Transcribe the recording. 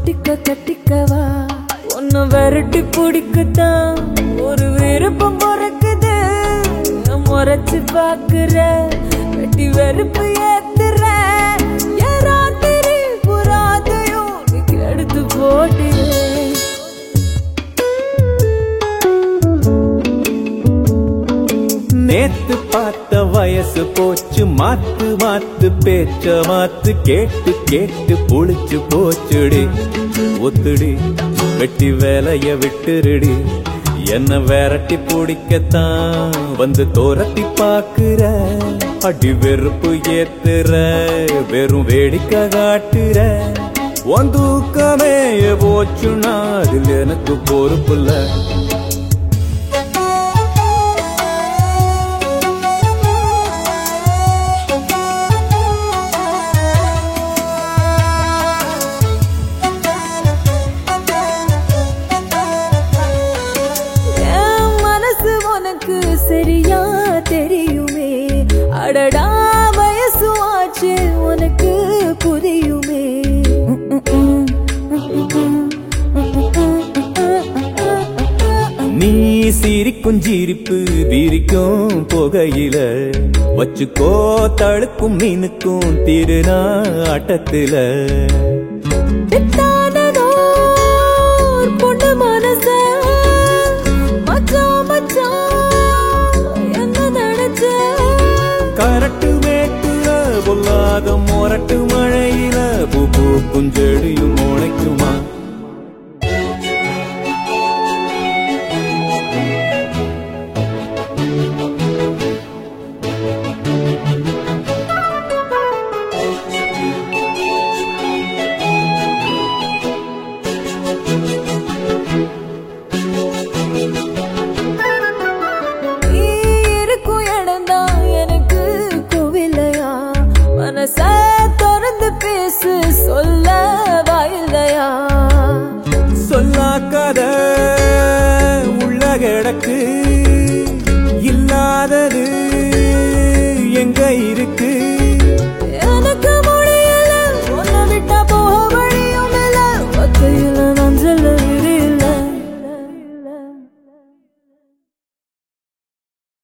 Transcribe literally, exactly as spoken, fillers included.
ஒட்டிக்க கட்டிக்கவா ஒன்னு விரட்டி பிடிக்கத்தான் ஒரு விருப்பம் பொறக்குது முறைச்சு பாக்குற வெட்டி வெறுப்பு ஏத்துற யாராத்திரி புறாதையும் எடுத்து போட்டு நேத்து பார்த்த வயசு போச்சு மாத்து மாத்து பேச்ச மாத்து கேட்டு கேட்டு புளிச்சு போச்சுடி ஒத்துடி வெட்டி வேலைய விட்டுருடி என்ன விரட்டி பிடிக்கத்தான் வந்து தோரட்டி பாக்குற அடி வெறுப்பு ஏத்துற வெறும் வேடிக்கை காட்டுற உன் தூக்கமே போச்சுன்னா அதில் எனக்கு பொறுப்புல்ல சரியா தெரியுமே அடடா வயசு ஆச்சு உனக்கு புரியுமே நீ சிரிக்கும் சிரிப்பு விரிக்கும் புகையில வச்சுக்கோ தழுக்கும் மீனுக்கும் திருநா ஆட்டத்துல பொண்ணு மனச மச்சான் மச்சான் கரட்டு மேட்டுல பொல்லாத மொரட்டு மழையில பூ பூக்கும் செடியும் முளைக்குமா தொடர்ந்து பேசு சொல்ல வாயில்லையா சொல்லாக்காத உள்ள கிடக்கு